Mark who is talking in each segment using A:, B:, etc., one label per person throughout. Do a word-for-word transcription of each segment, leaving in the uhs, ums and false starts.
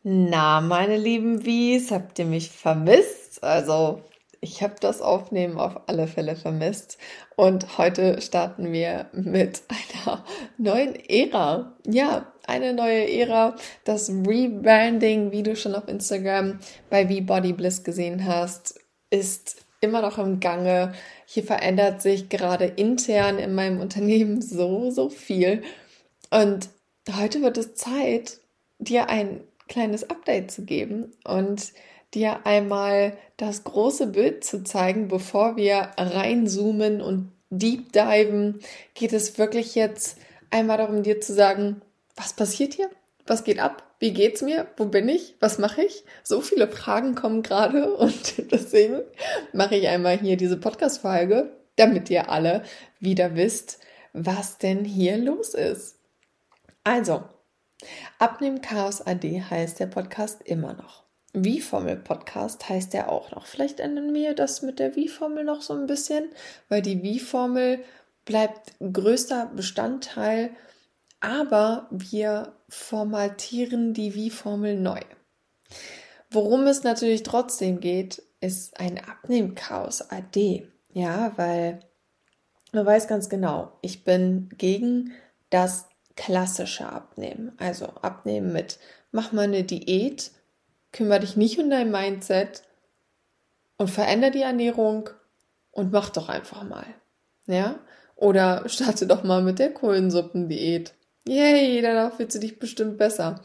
A: Na, meine lieben Wies, habt ihr mich vermisst? Also, ich habe das Aufnehmen auf alle Fälle vermisst. Und heute starten wir mit einer neuen Ära. Ja, eine neue Ära. Das Rebranding, wie du schon auf Instagram bei V-Body-Bliss gesehen hast, ist immer noch im Gange. Hier verändert sich gerade intern in meinem Unternehmen so, so viel. Und heute wird es Zeit, dir ein kleines Update zu geben und dir einmal das große Bild zu zeigen, bevor wir reinzoomen und deep diven, geht es wirklich jetzt einmal darum, dir zu sagen, was passiert hier? Was geht ab? Wie geht's mir? Wo bin ich? Was mache ich? So viele Fragen kommen gerade und deswegen mache ich einmal hier diese Podcast-Folge, damit ihr alle wieder wisst, was denn hier los ist. Also, Abnehmen Chaos A D heißt der Podcast immer noch. V-Formel-Podcast heißt der auch noch. Vielleicht ändern wir das mit der V-Formel noch so ein bisschen, weil die V-Formel bleibt größter Bestandteil, aber wir formatieren die V-Formel neu. Worum es natürlich trotzdem geht, ist ein Abnehmen Chaos A D. Ja, weil man weiß ganz genau, ich bin gegen das klassische Abnehmen. Also Abnehmen mit, mach mal eine Diät, kümmere dich nicht um dein Mindset und verändere die Ernährung und mach doch einfach mal. Ja? Oder starte doch mal mit der Kohlensuppen-Diät. Yay, danach fühlst du dich bestimmt besser.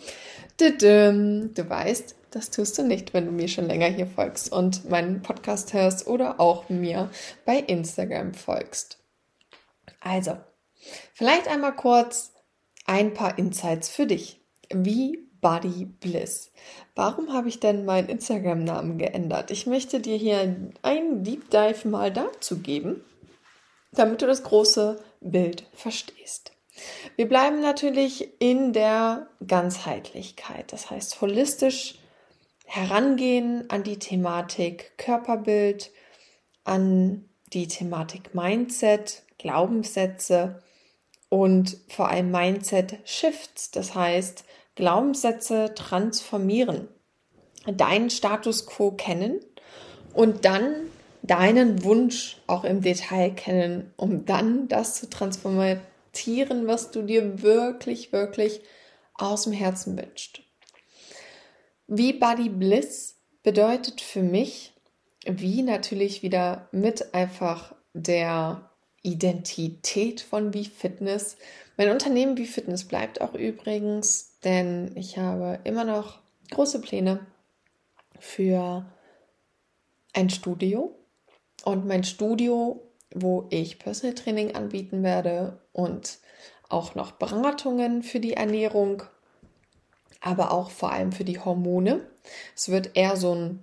A: Du weißt, das tust du nicht, wenn du mir schon länger hier folgst und meinen Podcast hörst oder auch mir bei Instagram folgst. Also, vielleicht einmal kurz ein paar Insights für dich. V-Body-Bliss. Warum habe ich denn meinen Instagram-Namen geändert? Ich möchte dir hier einen Deep Dive mal dazu geben, damit du das große Bild verstehst. Wir bleiben natürlich in der Ganzheitlichkeit, das heißt holistisch herangehen an die Thematik Körperbild, an die Thematik Mindset, Glaubenssätze und vor allem Mindset-Shifts, das heißt Glaubenssätze transformieren, deinen Status quo kennen und dann deinen Wunsch auch im Detail kennen, um dann das zu transformieren, was du dir wirklich, wirklich aus dem Herzen wünschst. V-Body-Bliss bedeutet für mich, wie natürlich wieder mit einfach der Identität von V-Fitness. Mein Unternehmen V-Fitness bleibt auch übrigens, denn ich habe immer noch große Pläne für ein Studio und mein Studio, wo ich Personal Training anbieten werde und auch noch Beratungen für die Ernährung, aber auch vor allem für die Hormone. Es wird eher so ein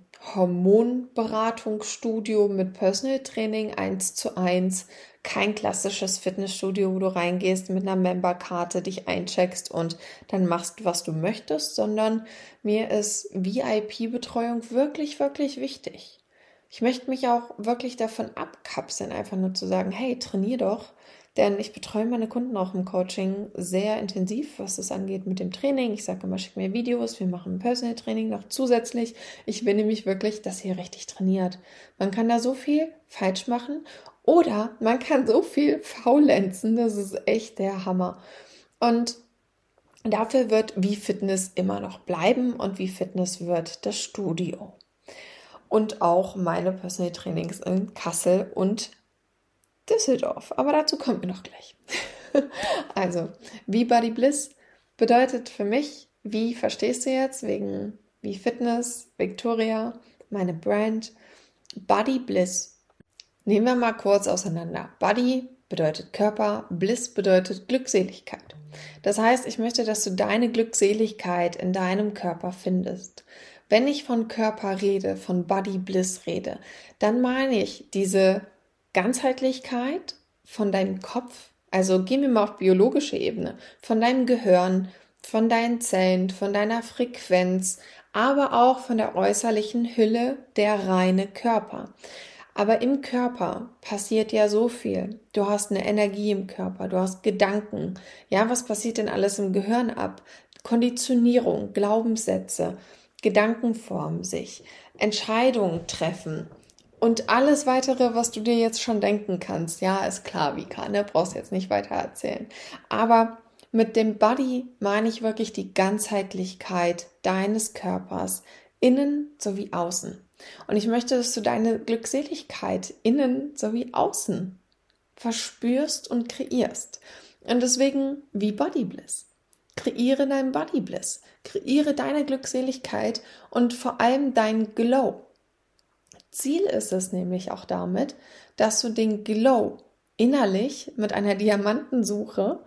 A: Hormonberatungsstudio mit Personal Training eins zu eins, kein klassisches Fitnessstudio, wo du reingehst mit einer Memberkarte, dich eincheckst und dann machst, was du möchtest, sondern mir ist V I P-Betreuung wirklich, wirklich wichtig. Ich möchte mich auch wirklich davon abkapseln, einfach nur zu sagen, hey, trainier doch, denn ich betreue meine Kunden auch im Coaching sehr intensiv, was das angeht mit dem Training. Ich sage immer, schick mir Videos, wir machen ein Personal Training noch zusätzlich. Ich will nämlich wirklich, dass ihr richtig trainiert. Man kann da so viel falsch machen oder man kann so viel faulenzen, das ist echt der Hammer. Und dafür wird V-Fitness immer noch bleiben und V-Fitness wird das Studio. Und auch meine Personal Trainings in Kassel und Düsseldorf. Aber dazu kommen wir noch gleich. Also, V-Body-Bliss bedeutet für mich, wie verstehst du jetzt, wegen V-Fitness, Victoria, meine Brand, Body-Bliss. Nehmen wir mal kurz auseinander. Body bedeutet Körper, Bliss bedeutet Glückseligkeit. Das heißt, ich möchte, dass du deine Glückseligkeit in deinem Körper findest. Wenn ich von Körper rede, von Body Bliss rede, dann meine ich diese Ganzheitlichkeit von deinem Kopf, also gehen wir mal auf biologische Ebene, von deinem Gehirn, von deinen Zellen, von deiner Frequenz, aber auch von der äußerlichen Hülle, der reine Körper. Aber im Körper passiert ja so viel. Du hast eine Energie im Körper, du hast Gedanken. Ja, was passiert denn alles im Gehirn ab? Konditionierung, Glaubenssätze, Gedanken formen sich, Entscheidungen treffen und alles weitere, was du dir jetzt schon denken kannst. Ja, ist klar, Vika, ne? Brauchst jetzt nicht weiter erzählen. Aber mit dem Body meine ich wirklich die Ganzheitlichkeit deines Körpers, innen sowie außen. Und ich möchte, dass du deine Glückseligkeit innen sowie außen verspürst und kreierst. Und deswegen wie Body Bliss. Kreiere dein Body Bliss. Kreiere deine Glückseligkeit und vor allem dein Glow. Ziel ist es nämlich auch damit, dass du den Glow innerlich mit einer Diamantensuche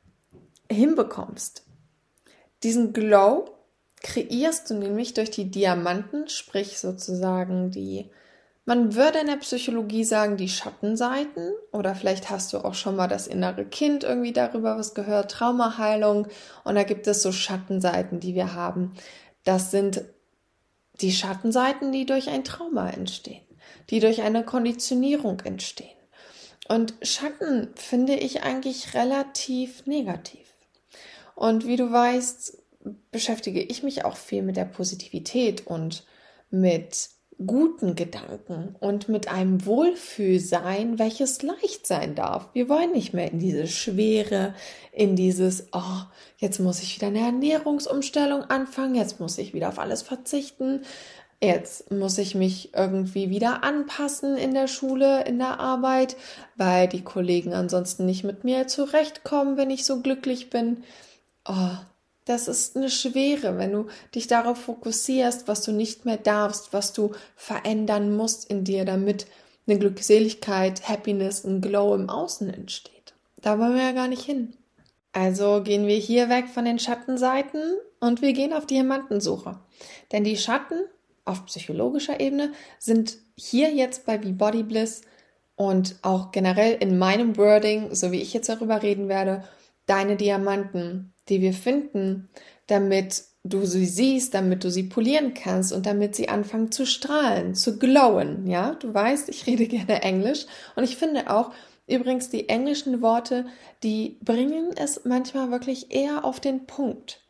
A: hinbekommst. Diesen Glow kreierst du nämlich durch die Diamanten, sprich sozusagen die, man würde in der Psychologie sagen, die Schattenseiten, oder vielleicht hast du auch schon mal das innere Kind irgendwie darüber was gehört, Traumaheilung, und da gibt es so Schattenseiten, die wir haben. Das sind die Schattenseiten, die durch ein Trauma entstehen, die durch eine Konditionierung entstehen. Und Schatten finde ich eigentlich relativ negativ. Und wie du weißt, beschäftige ich mich auch viel mit der Positivität und mit guten Gedanken und mit einem Wohlfühlsein, welches leicht sein darf. Wir wollen nicht mehr in diese Schwere, in dieses, oh, jetzt muss ich wieder eine Ernährungsumstellung anfangen, jetzt muss ich wieder auf alles verzichten, jetzt muss ich mich irgendwie wieder anpassen in der Schule, in der Arbeit, weil die Kollegen ansonsten nicht mit mir zurechtkommen, wenn ich so glücklich bin. Oh, das ist eine Schwere, wenn du dich darauf fokussierst, was du nicht mehr darfst, was du verändern musst in dir, damit eine Glückseligkeit, Happiness, ein Glow im Außen entsteht. Da wollen wir ja gar nicht hin. Also gehen wir hier weg von den Schattenseiten und wir gehen auf Diamantensuche. Denn die Schatten auf psychologischer Ebene sind hier jetzt bei Be Body Bliss und auch generell in meinem Wording, so wie ich jetzt darüber reden werde, deine Diamanten, die wir finden, damit du sie siehst, damit du sie polieren kannst und damit sie anfangen zu strahlen, zu glowen. Ja, du weißt, ich rede gerne Englisch und ich finde auch, übrigens die englischen Worte, die bringen es manchmal wirklich eher auf den Punkt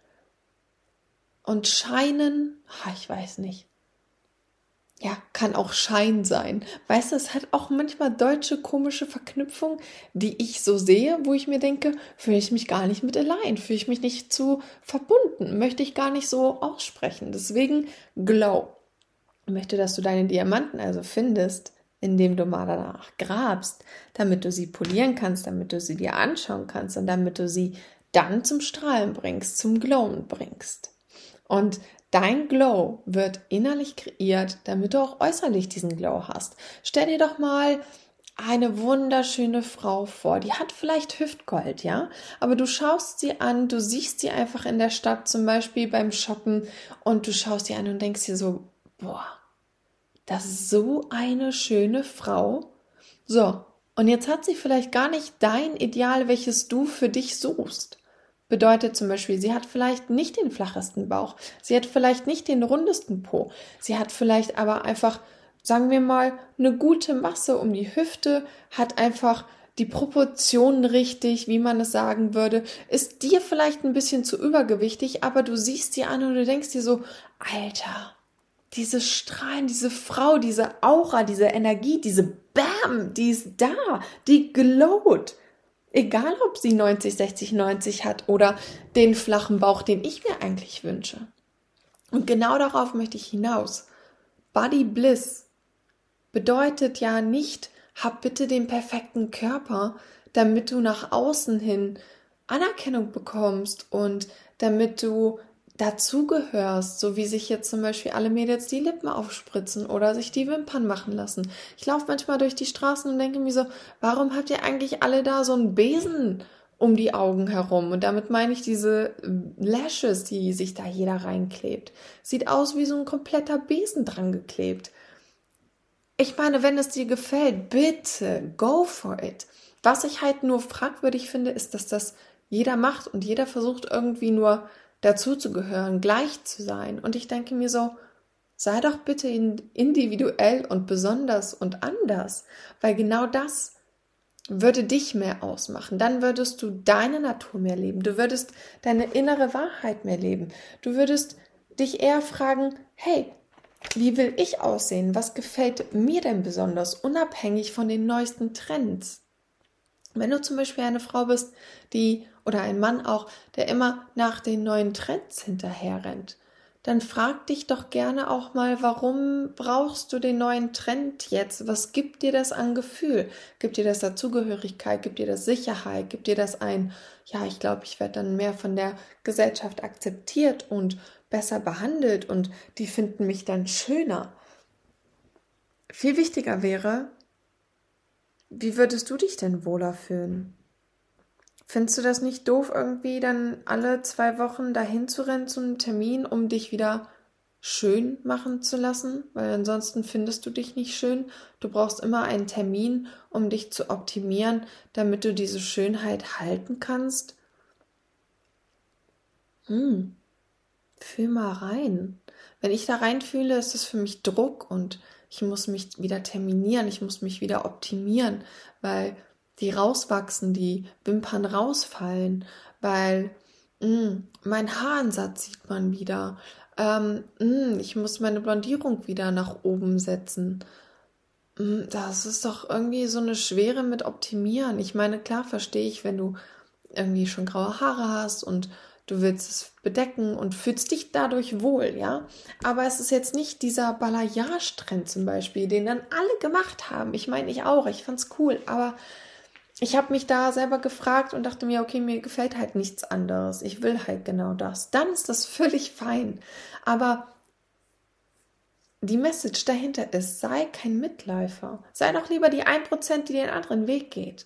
A: und scheinen, ich weiß nicht, ja, kann auch Schein sein. Weißt du, es hat auch manchmal deutsche komische Verknüpfungen, die ich so sehe, wo ich mir denke, fühle ich mich gar nicht mit allein, fühle ich mich nicht zu verbunden, möchte ich gar nicht so aussprechen. Deswegen Glow. Ich möchte, dass du deine Diamanten also findest, indem du mal danach grabst, damit du sie polieren kannst, damit du sie dir anschauen kannst und damit du sie dann zum Strahlen bringst, zum Glowen bringst. Und dein Glow wird innerlich kreiert, damit du auch äußerlich diesen Glow hast. Stell dir doch mal eine wunderschöne Frau vor, die hat vielleicht Hüftgold, ja, aber du schaust sie an, du siehst sie einfach in der Stadt, zum Beispiel beim Shoppen, und du schaust sie an und denkst dir so, boah, das ist so eine schöne Frau. So, und jetzt hat sie vielleicht gar nicht dein Ideal, welches du für dich suchst. Bedeutet zum Beispiel, sie hat vielleicht nicht den flachesten Bauch, sie hat vielleicht nicht den rundesten Po, sie hat vielleicht aber einfach, sagen wir mal, eine gute Masse um die Hüfte, hat einfach die Proportionen richtig, wie man es sagen würde, ist dir vielleicht ein bisschen zu übergewichtig, aber du siehst sie an und du denkst dir so, Alter, diese Strahlen, diese Frau, diese Aura, diese Energie, diese Bam, die ist da, die glowt. Egal, ob sie neunzig, sechzig, neunzig hat oder den flachen Bauch, den ich mir eigentlich wünsche. Und genau darauf möchte ich hinaus. Body Bliss bedeutet ja nicht, hab bitte den perfekten Körper, damit du nach außen hin Anerkennung bekommst und damit du dazugehörst, so wie sich jetzt zum Beispiel alle Mädels die Lippen aufspritzen oder sich die Wimpern machen lassen. Ich laufe manchmal durch die Straßen und denke mir so, warum habt ihr eigentlich alle da so einen Besen um die Augen herum? Und damit meine ich diese Lashes, die sich da jeder reinklebt. Sieht aus wie so ein kompletter Besen dran geklebt. Ich meine, wenn es dir gefällt, bitte, go for it. Was ich halt nur fragwürdig finde, ist, dass das jeder macht und jeder versucht irgendwie nur dazu zu gehören, gleich zu sein. Und ich denke mir so, sei doch bitte individuell und besonders und anders, weil genau das würde dich mehr ausmachen. Dann würdest du deine Natur mehr leben. Du würdest deine innere Wahrheit mehr leben. Du würdest dich eher fragen, hey, wie will ich aussehen? Was gefällt mir denn besonders, unabhängig von den neuesten Trends? Wenn du zum Beispiel eine Frau bist, die oder ein Mann auch, der immer nach den neuen Trends hinterher rennt, dann frag dich doch gerne auch mal, warum brauchst du den neuen Trend jetzt? Was gibt dir das an Gefühl? Gibt dir das Dazugehörigkeit? Gibt dir das Sicherheit? Gibt dir das ein, ja, ich glaube, ich werde dann mehr von der Gesellschaft akzeptiert und besser behandelt und die finden mich dann schöner? Viel wichtiger wäre, wie würdest du dich denn wohler fühlen? Findest du das nicht doof, irgendwie dann alle zwei Wochen dahin zu rennen zu einem Termin, um dich wieder schön machen zu lassen? Weil ansonsten findest du dich nicht schön. Du brauchst immer einen Termin, um dich zu optimieren, damit du diese Schönheit halten kannst. Hm, fühl mal rein. Wenn ich da reinfühle, ist das für mich Druck und ich muss mich wieder terminieren, ich muss mich wieder optimieren, weil die rauswachsen, die Wimpern rausfallen, weil mh, mein Haaransatz sieht man wieder. Ähm, mh, ich muss meine Blondierung wieder nach oben setzen. Mh, das ist doch irgendwie so eine Schwere mit Optimieren. Ich meine, klar verstehe ich, wenn du irgendwie schon graue Haare hast und du willst es bedecken und fühlst dich dadurch wohl, ja. Aber es ist jetzt nicht dieser Balayage-Trend zum Beispiel, den dann alle gemacht haben. Ich meine, ich auch, ich fand's cool, aber ich habe mich da selber gefragt und dachte mir, okay, mir gefällt halt nichts anderes. Ich will halt genau das. Dann ist das völlig fein. Aber die Message dahinter ist, sei kein Mitläufer. Sei doch lieber die ein Prozent, die den anderen Weg geht.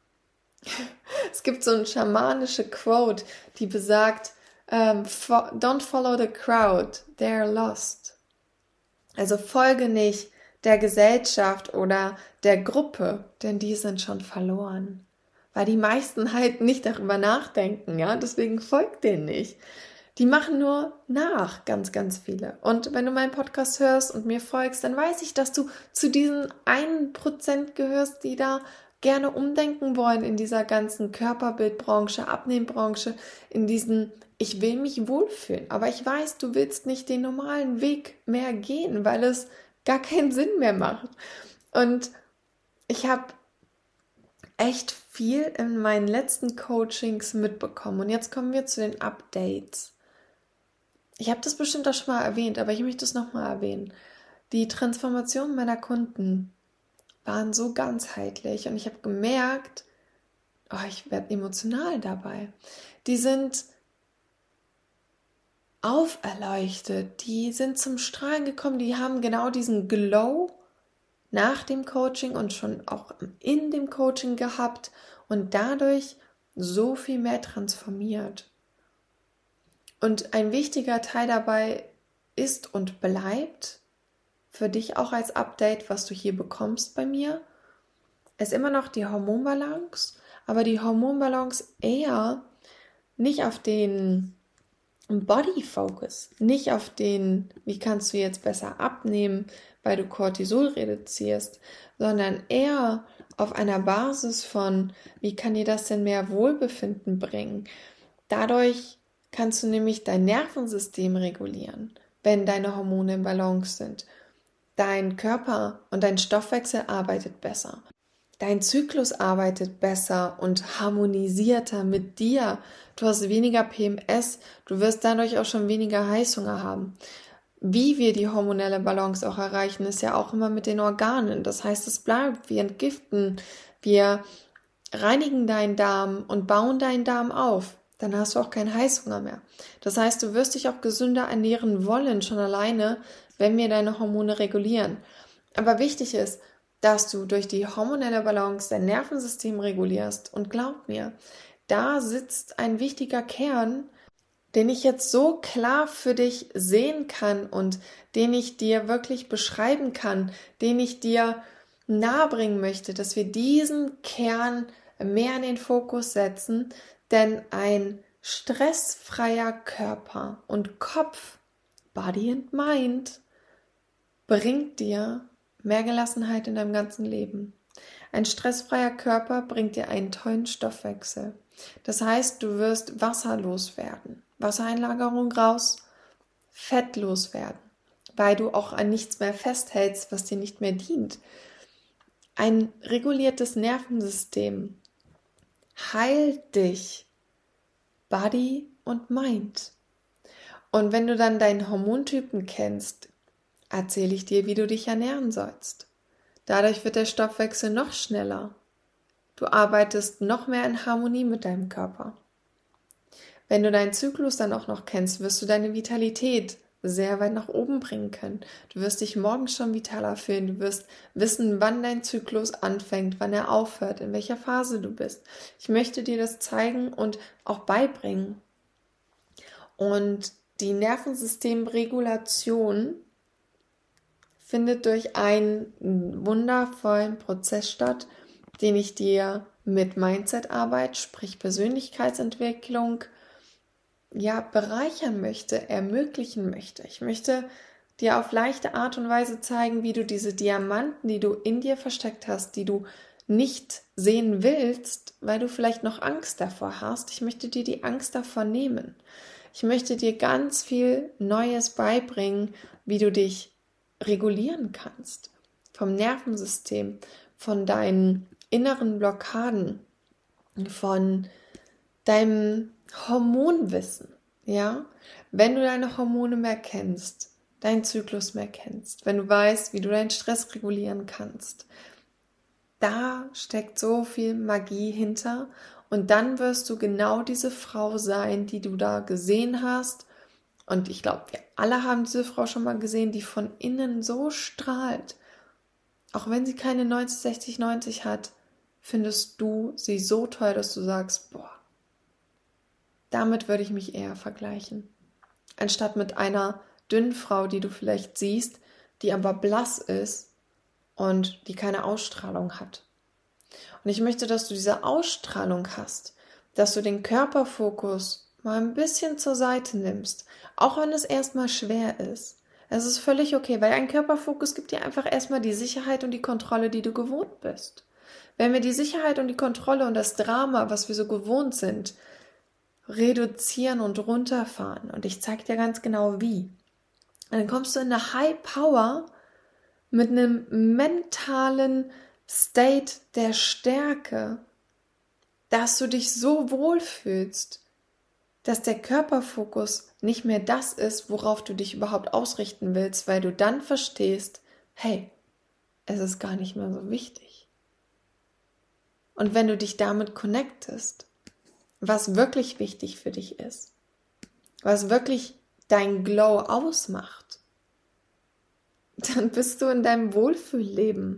A: Es gibt so eine schamanische Quote, die besagt, um, don't follow the crowd, they're lost. Also folge nicht der Gesellschaft oder der Gruppe, denn die sind schon verloren. Weil die meisten halt nicht darüber nachdenken, ja, deswegen folgt denen nicht. Die machen nur nach, ganz, ganz viele. Und wenn du meinen Podcast hörst und mir folgst, dann weiß ich, dass du zu diesen einen Prozent gehörst, die da gerne umdenken wollen in dieser ganzen Körperbildbranche, Abnehmbranche, in diesen ich will mich wohlfühlen. Aber ich weiß, du willst nicht den normalen Weg mehr gehen, weil es gar keinen Sinn mehr macht. Und ich habe echt viel in meinen letzten Coachings mitbekommen. Und jetzt kommen wir zu den Updates. Ich habe das bestimmt auch schon mal erwähnt, aber ich möchte es nochmal erwähnen. Die Transformation meiner Kunden waren so ganzheitlich und ich habe gemerkt, oh, ich werde emotional dabei. Die sind auferleuchtet, die sind zum Strahlen gekommen, die haben genau diesen Glow nach dem Coaching und schon auch in dem Coaching gehabt und dadurch so viel mehr transformiert. Und ein wichtiger Teil dabei ist und bleibt für dich auch als Update, was du hier bekommst bei mir, ist immer noch die Hormonbalance, aber die Hormonbalance eher nicht auf den Body Focus, nicht auf den, wie kannst du jetzt besser abnehmen, weil du Cortisol reduzierst, sondern eher auf einer Basis von, wie kann dir das denn mehr Wohlbefinden bringen? Dadurch kannst du nämlich dein Nervensystem regulieren, wenn deine Hormone im Balance sind. Dein Körper und dein Stoffwechsel arbeitet besser. Dein Zyklus arbeitet besser und harmonisierter mit dir. Du hast weniger P M S, du wirst dadurch auch schon weniger Heißhunger haben. Wie wir die hormonelle Balance auch erreichen, ist ja auch immer mit den Organen. Das heißt, es bleibt, wir entgiften, wir reinigen deinen Darm und bauen deinen Darm auf. Dann hast du auch keinen Heißhunger mehr. Das heißt, du wirst dich auch gesünder ernähren wollen, schon alleine, wenn wir deine Hormone regulieren. Aber wichtig ist, dass du durch die hormonelle Balance dein Nervensystem regulierst. Und glaub mir, da sitzt ein wichtiger Kern, den ich jetzt so klar für dich sehen kann und den ich dir wirklich beschreiben kann, den ich dir nahebringen möchte, dass wir diesen Kern mehr in den Fokus setzen, denn ein stressfreier Körper und Kopf, Body and Mind, bringt dir mehr Gelassenheit in deinem ganzen Leben. Ein stressfreier Körper bringt dir einen tollen Stoffwechsel. Das heißt, du wirst wasserlos werden, Wassereinlagerung raus, fettlos werden, weil du auch an nichts mehr festhältst, was dir nicht mehr dient. Ein reguliertes Nervensystem heilt dich, Body und Mind. Und wenn du dann deinen Hormontypen kennst, erzähle ich dir, wie du dich ernähren sollst. Dadurch wird der Stoffwechsel noch schneller. Du arbeitest noch mehr in Harmonie mit deinem Körper. Wenn du deinen Zyklus dann auch noch kennst, wirst du deine Vitalität sehr weit nach oben bringen können. Du wirst dich morgens schon vitaler fühlen. Du wirst wissen, wann dein Zyklus anfängt, wann er aufhört, in welcher Phase du bist. Ich möchte dir das zeigen und auch beibringen. Und die Nervensystemregulation findet durch einen wundervollen Prozess statt, den ich dir mit Mindset-Arbeit, sprich Persönlichkeitsentwicklung, ja, bereichern möchte, ermöglichen möchte. Ich möchte dir auf leichte Art und Weise zeigen, wie du diese Diamanten, die du in dir versteckt hast, die du nicht sehen willst, weil du vielleicht noch Angst davor hast. Ich möchte dir die Angst davor nehmen. Ich möchte dir ganz viel Neues beibringen, wie du dich regulieren kannst. Vom Nervensystem, von deinen inneren Blockaden, von deinem Hormonwissen, ja, wenn du deine Hormone mehr kennst, deinen Zyklus mehr kennst, wenn du weißt, wie du deinen Stress regulieren kannst, da steckt so viel Magie hinter und dann wirst du genau diese Frau sein, die du da gesehen hast und ich glaube, wir alle haben diese Frau schon mal gesehen, die von innen so strahlt, auch wenn sie keine neunzig, sechzig, neunzig hat, findest du sie so toll, dass du sagst, boah, damit würde ich mich eher vergleichen. Anstatt mit einer dünnen Frau, die du vielleicht siehst, die aber blass ist und die keine Ausstrahlung hat. Und ich möchte, dass du diese Ausstrahlung hast, dass du den Körperfokus mal ein bisschen zur Seite nimmst, auch wenn es erstmal schwer ist. Es ist völlig okay, weil ein Körperfokus gibt dir einfach erstmal die Sicherheit und die Kontrolle, die du gewohnt bist. Wenn wir die Sicherheit und die Kontrolle und das Drama, was wir so gewohnt sind, reduzieren und runterfahren. Und ich zeige dir ganz genau wie. Und dann kommst du in eine High Power mit einem mentalen State der Stärke, dass du dich so wohlfühlst, dass der Körperfokus nicht mehr das ist, worauf du dich überhaupt ausrichten willst, weil du dann verstehst, hey, es ist gar nicht mehr so wichtig. Und wenn du dich damit connectest, was wirklich wichtig für dich ist, was wirklich dein Glow ausmacht, dann bist du in deinem Wohlfühlleben.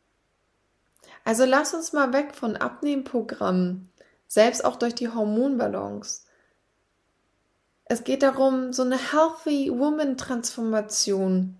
A: Also lass uns mal weg von Abnehmprogrammen, selbst auch durch die Hormonbalance. Es geht darum, so eine Healthy Woman Transformation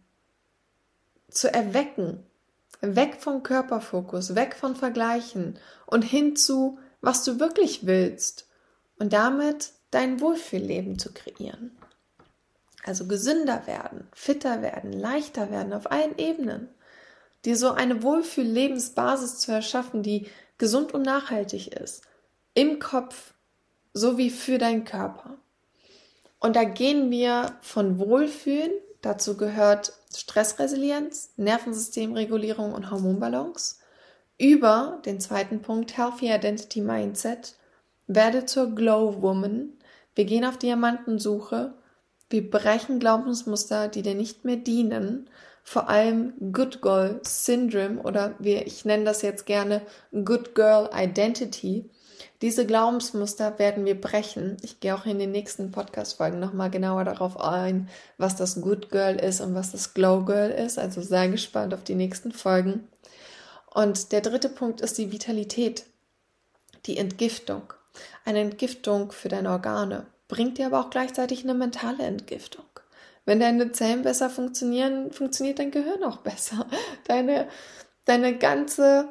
A: zu erwecken. Weg vom Körperfokus, weg von Vergleichen und hin zu, was du wirklich willst. Und damit dein Wohlfühlleben zu kreieren. Also gesünder werden, fitter werden, leichter werden auf allen Ebenen. Dir so eine Wohlfühllebensbasis zu erschaffen, die gesund und nachhaltig ist. Im Kopf sowie für deinen Körper. Und da gehen wir von Wohlfühlen, dazu gehört Stressresilienz, Nervensystemregulierung und Hormonbalance, über den zweiten Punkt Healthy Identity Mindset, werde zur Glow Woman. Wir gehen auf Diamantensuche. Wir brechen Glaubensmuster, die dir nicht mehr dienen. Vor allem Good Girl Syndrome oder wir, ich nenne das jetzt gerne Good Girl Identity. Diese Glaubensmuster werden wir brechen. Ich gehe auch in den nächsten Podcast-Folgen nochmal genauer darauf ein, was das Good Girl ist und was das Glow Girl ist. Also sei gespannt auf die nächsten Folgen. Und der dritte Punkt ist die Vitalität, die Entgiftung. Eine Entgiftung für deine Organe bringt dir aber auch gleichzeitig eine mentale Entgiftung. Wenn deine Zellen besser funktionieren, funktioniert dein Gehirn auch besser. Deine, deine ganze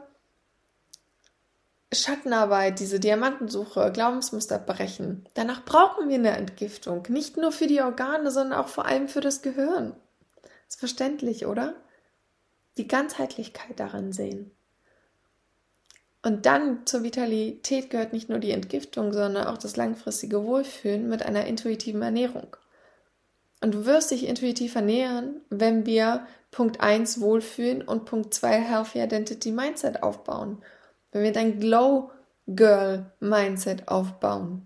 A: Schattenarbeit, diese Diamantensuche, Glaubensmuster brechen. Danach brauchen wir eine Entgiftung. Nicht nur für die Organe, sondern auch vor allem für das Gehirn. Ist verständlich, oder? Die Ganzheitlichkeit darin sehen. Und dann zur Vitalität gehört nicht nur die Entgiftung, sondern auch das langfristige Wohlfühlen mit einer intuitiven Ernährung. Und du wirst dich intuitiv ernähren, wenn wir Punkt eins Wohlfühlen und Punkt zwei Healthy Identity Mindset aufbauen. Wenn wir dein Glow Girl Mindset aufbauen.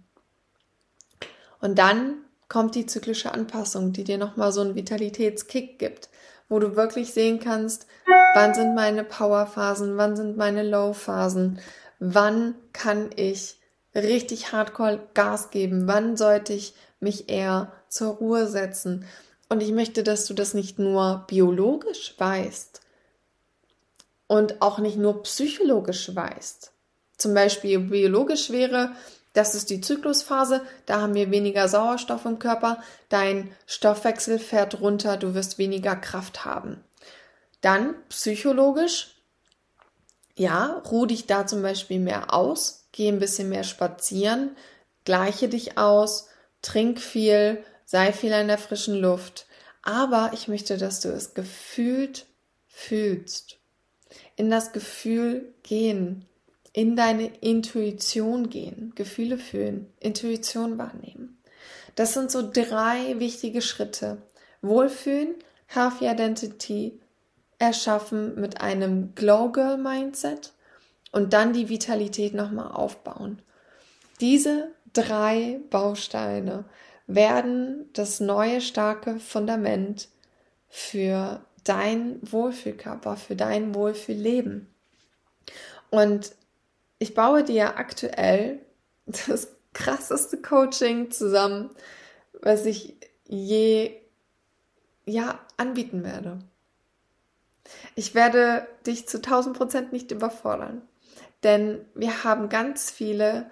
A: Und dann kommt die zyklische Anpassung, die dir nochmal so einen Vitalitätskick gibt, wo du wirklich sehen kannst, wann sind meine Powerphasen, wann sind meine Low-Phasen, wann kann ich richtig hardcore Gas geben, wann sollte ich mich eher zur Ruhe setzen. Und ich möchte, dass du das nicht nur biologisch weißt und auch nicht nur psychologisch weißt. Zum Beispiel biologisch wäre, das ist die Zyklusphase, da haben wir weniger Sauerstoff im Körper, dein Stoffwechsel fährt runter, du wirst weniger Kraft haben. Dann psychologisch, ja, ruh dich da zum Beispiel mehr aus, geh ein bisschen mehr spazieren, gleiche dich aus, trink viel, sei viel in der frischen Luft. Aber ich möchte, dass du es gefühlt fühlst. In das Gefühl gehen, in deine Intuition gehen, Gefühle fühlen, Intuition wahrnehmen. Das sind so drei wichtige Schritte. Wohlfühlen, Healthy Identity, erschaffen mit einem Glow Girl Mindset und dann die Vitalität nochmal aufbauen. Diese drei Bausteine werden das neue starke Fundament für dein Wohlfühlkörper, für dein Wohlfühlleben. Und ich baue dir aktuell das krasseste Coaching zusammen, was ich je ja, anbieten werde. Ich werde dich zu tausend Prozent nicht überfordern, denn wir haben ganz viele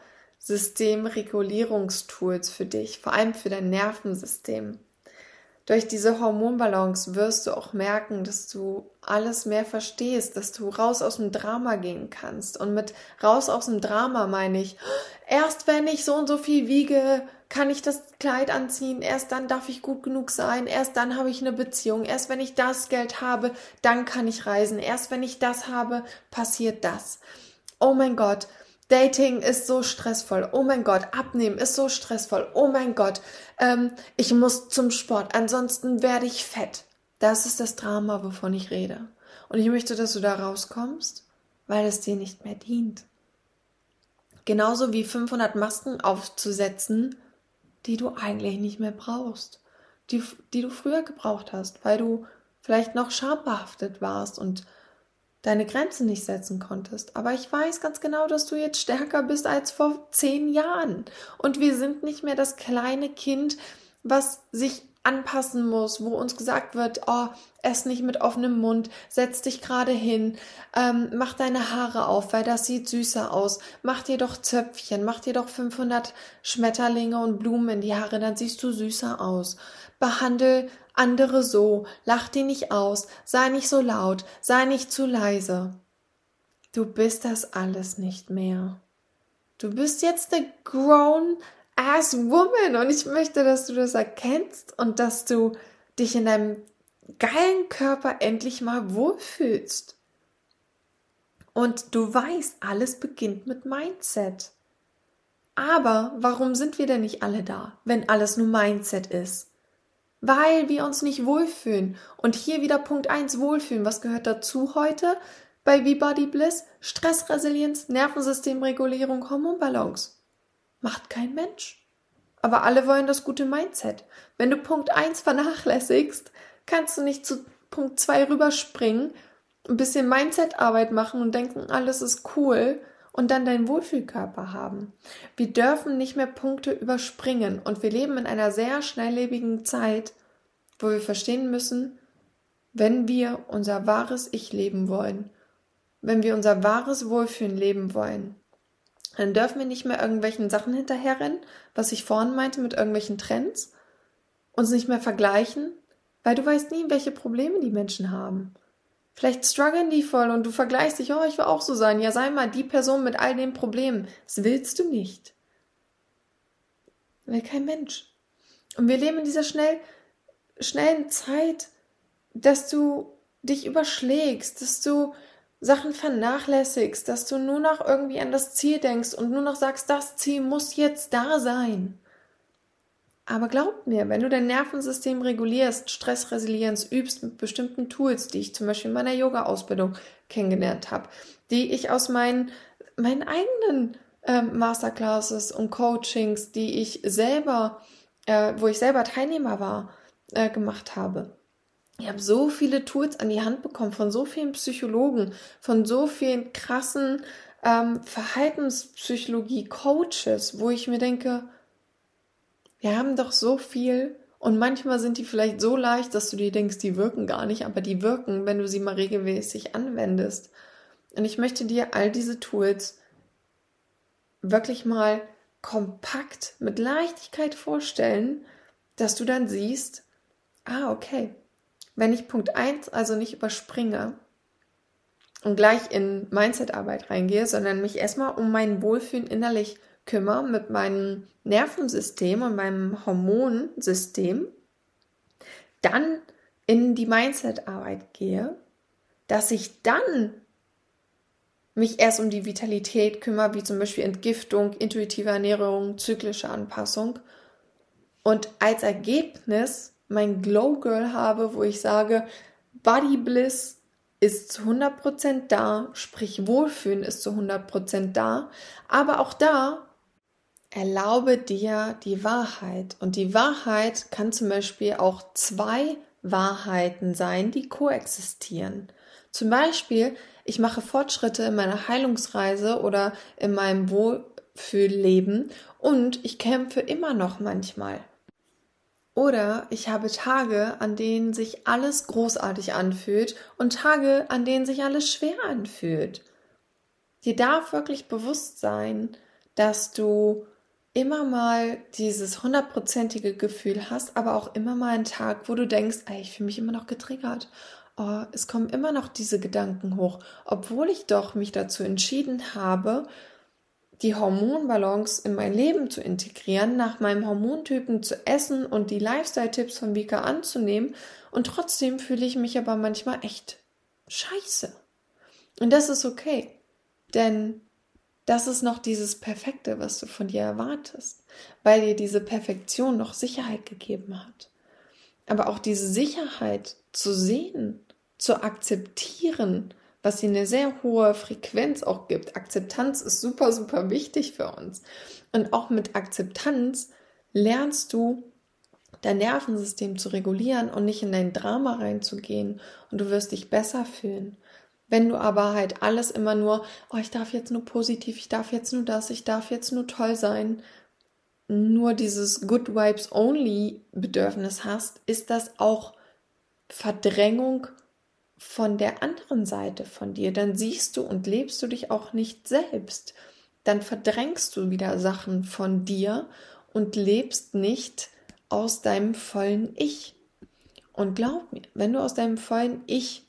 A: Systemregulierungstools für dich, vor allem für dein Nervensystem. Durch diese Hormonbalance wirst du auch merken, dass du alles mehr verstehst, dass du raus aus dem Drama gehen kannst. Und mit raus aus dem Drama meine ich, erst wenn ich so und so viel wiege, kann ich das Kleid anziehen, erst dann darf ich gut genug sein, erst dann habe ich eine Beziehung, erst wenn ich das Geld habe, dann kann ich reisen, erst wenn ich das habe, passiert das. Oh mein Gott, Dating ist so stressvoll. Oh mein Gott, Abnehmen ist so stressvoll. Oh mein Gott, ähm, ich muss zum Sport, ansonsten werde ich fett. Das ist das Drama, wovon ich rede. Und ich möchte, dass du da rauskommst, weil es dir nicht mehr dient. Genauso wie fünfhundert Masken aufzusetzen, die du eigentlich nicht mehr brauchst. Die, die du früher gebraucht hast, weil du vielleicht noch schambehaftet warst und deine Grenzen nicht setzen konntest. Aber ich weiß ganz genau, dass du jetzt stärker bist als vor zehn Jahren. Und wir sind nicht mehr das kleine Kind, was sich anpassen muss, wo uns gesagt wird, oh, ess nicht mit offenem Mund, setz dich gerade hin, ähm, mach deine Haare auf, weil das sieht süßer aus, mach dir doch Zöpfchen, mach dir doch fünfhundert Schmetterlinge und Blumen in die Haare, dann siehst du süßer aus. Behandel andere so, lach die nicht aus, sei nicht so laut, sei nicht zu leise. Du bist das alles nicht mehr. Du bist jetzt eine grown ass woman und ich möchte, dass du das erkennst und dass du dich in deinem geilen Körper endlich mal wohlfühlst. Und du weißt, alles beginnt mit Mindset. Aber warum sind wir denn nicht alle da, wenn alles nur Mindset ist? Weil wir uns nicht wohlfühlen. Und hier wieder Punkt eins, Wohlfühlen. Was gehört dazu heute bei V-Body Bliss? Stressresilienz, Nervensystemregulierung, Hormonbalance. Macht kein Mensch. Aber alle wollen das gute Mindset. Wenn du Punkt eins vernachlässigst, kannst du nicht zu Punkt zwei rüberspringen, ein bisschen Mindset-Arbeit machen und denken, alles ist cool und dann deinen Wohlfühlkörper haben. Wir dürfen nicht mehr Punkte überspringen und wir leben in einer sehr schnelllebigen Zeit, wo wir verstehen müssen, wenn wir unser wahres Ich leben wollen, wenn wir unser wahres Wohlfühlen leben wollen, dann dürfen wir nicht mehr irgendwelchen Sachen hinterherrennen, was ich vorhin meinte mit irgendwelchen Trends, uns nicht mehr vergleichen, weil du weißt nie, welche Probleme die Menschen haben. Vielleicht strugglen die voll und du vergleichst dich, oh, ich will auch so sein. Ja, sei mal die Person mit all den Problemen. Das willst du nicht. Will kein Mensch. Und wir leben in dieser schnell, schnellen Zeit, dass du dich überschlägst, dass du Sachen vernachlässigst, dass du nur noch irgendwie an das Ziel denkst und nur noch sagst, das Ziel muss jetzt da sein. Aber glaub mir, wenn du dein Nervensystem regulierst, Stressresilienz übst mit bestimmten Tools, die ich zum Beispiel in meiner Yoga-Ausbildung kennengelernt habe, die ich aus meinen, meinen eigenen ähm, Masterclasses und Coachings, die ich selber, äh, wo ich selber Teilnehmer war, äh, gemacht habe. Ich habe so viele Tools an die Hand bekommen von so vielen Psychologen, von so vielen krassen ähm, Verhaltenspsychologie-Coaches, wo ich mir denke, wir haben doch so viel und manchmal sind die vielleicht so leicht, dass du dir denkst, die wirken gar nicht, aber die wirken, wenn du sie mal regelmäßig anwendest. Und ich möchte dir all diese Tools wirklich mal kompakt mit Leichtigkeit vorstellen, dass du dann siehst, ah, okay, wenn ich Punkt eins also nicht überspringe und gleich in Mindset-Arbeit reingehe, sondern mich erstmal um mein Wohlfühlen innerlich kümmere mit meinem Nervensystem und meinem Hormonsystem, dann in die Mindset-Arbeit gehe, dass ich dann mich erst um die Vitalität kümmere, wie zum Beispiel Entgiftung, intuitive Ernährung, zyklische Anpassung und als Ergebnis mein Glow Girl habe, wo ich sage, Body Bliss ist zu hundert Prozent da, sprich Wohlfühlen ist zu hundert Prozent da, aber auch da erlaube dir die Wahrheit. Und die Wahrheit kann zum Beispiel auch zwei Wahrheiten sein, die koexistieren. Zum Beispiel, ich mache Fortschritte in meiner Heilungsreise oder in meinem Wohlfühlleben und ich kämpfe immer noch manchmal. Oder ich habe Tage, an denen sich alles großartig anfühlt und Tage, an denen sich alles schwer anfühlt. Dir darf wirklich bewusst sein, dass du immer mal dieses hundertprozentige Gefühl hast, aber auch immer mal einen Tag, wo du denkst, ey, ich fühle mich immer noch getriggert. Oh, es kommen immer noch diese Gedanken hoch, obwohl ich doch mich dazu entschieden habe, die Hormonbalance in mein Leben zu integrieren, nach meinem Hormontypen zu essen und die Lifestyle-Tipps von Vika anzunehmen. Und trotzdem fühle ich mich aber manchmal echt scheiße. Und das ist okay, denn das ist noch dieses Perfekte, was du von dir erwartest, weil dir diese Perfektion noch Sicherheit gegeben hat. Aber auch diese Sicherheit zu sehen, zu akzeptieren, was hier eine sehr hohe Frequenz auch gibt. Akzeptanz ist super, super wichtig für uns. Und auch mit Akzeptanz lernst du, dein Nervensystem zu regulieren und nicht in dein Drama reinzugehen. Und du wirst dich besser fühlen. Wenn du aber halt alles immer nur, oh, ich darf jetzt nur positiv, ich darf jetzt nur das, ich darf jetzt nur toll sein, nur dieses Good Vibes Only Bedürfnis hast, ist das auch Verdrängung von der anderen Seite von dir. Dann siehst du und lebst du dich auch nicht selbst. Dann verdrängst du wieder Sachen von dir und lebst nicht aus deinem vollen Ich. Und glaub mir, wenn du aus deinem vollen Ich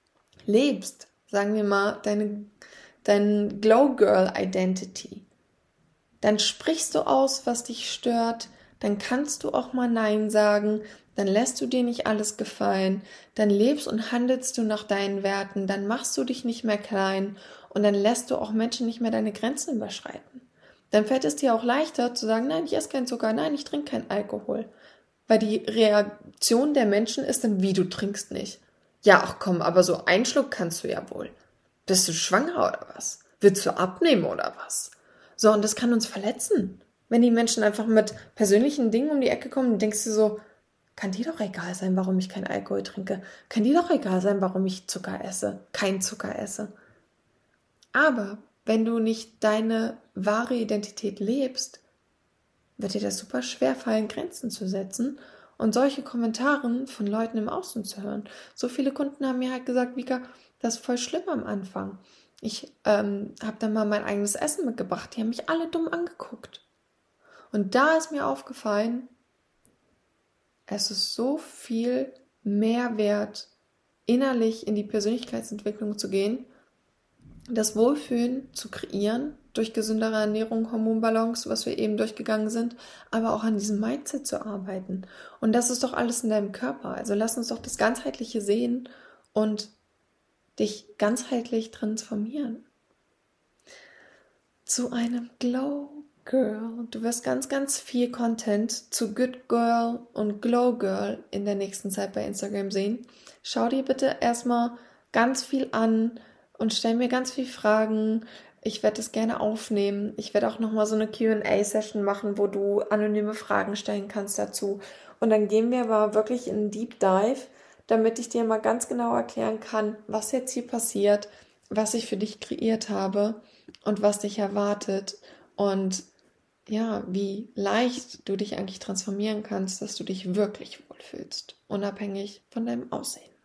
A: lebst, sagen wir mal, deine, deine Glow Girl Identity, dann sprichst du aus, was dich stört, dann kannst du auch mal Nein sagen, dann lässt du dir nicht alles gefallen, dann lebst und handelst du nach deinen Werten, dann machst du dich nicht mehr klein und dann lässt du auch Menschen nicht mehr deine Grenzen überschreiten. Dann fällt es dir auch leichter zu sagen, nein, ich esse keinen Zucker, nein, ich trinke keinen Alkohol. Weil die Reaktion der Menschen ist dann, wie, du trinkst nicht. Ja, ach komm, aber so einen Schluck kannst du ja wohl. Bist du schwanger oder was? Willst du abnehmen oder was? So, und das kann uns verletzen. Wenn die Menschen einfach mit persönlichen Dingen um die Ecke kommen, dann denkst du so, kann dir doch egal sein, warum ich keinen Alkohol trinke. Kann dir doch egal sein, warum ich Zucker esse, kein Zucker esse. Aber wenn du nicht deine wahre Identität lebst, wird dir das super schwer fallen, Grenzen zu setzen und solche Kommentare von Leuten im Außen zu hören. So viele Kunden haben mir halt gesagt, Vika, das ist voll schlimm am Anfang. Ich ähm, habe dann mal mein eigenes Essen mitgebracht. Die haben mich alle dumm angeguckt. Und da ist mir aufgefallen, es ist so viel mehr wert, innerlich in die Persönlichkeitsentwicklung zu gehen, das Wohlfühlen zu kreieren, durch gesündere Ernährung, Hormonbalance, was wir eben durchgegangen sind, aber auch an diesem Mindset zu arbeiten. Und das ist doch alles in deinem Körper. Also lass uns doch das Ganzheitliche sehen und dich ganzheitlich transformieren. Zu einem Glow Girl. Du wirst ganz, ganz viel Content zu Good Girl und Glow Girl in der nächsten Zeit bei Instagram sehen. Schau dir bitte erstmal ganz viel an und stell mir ganz viele Fragen. Ich werde das gerne aufnehmen. Ich werde auch nochmal so eine Q and A-Session machen, wo du anonyme Fragen stellen kannst dazu. Und dann gehen wir aber wirklich in einen Deep Dive, damit ich dir mal ganz genau erklären kann, was jetzt hier passiert, was ich für dich kreiert habe und was dich erwartet und ja, wie leicht du dich eigentlich transformieren kannst, dass du dich wirklich wohlfühlst, unabhängig von deinem Aussehen.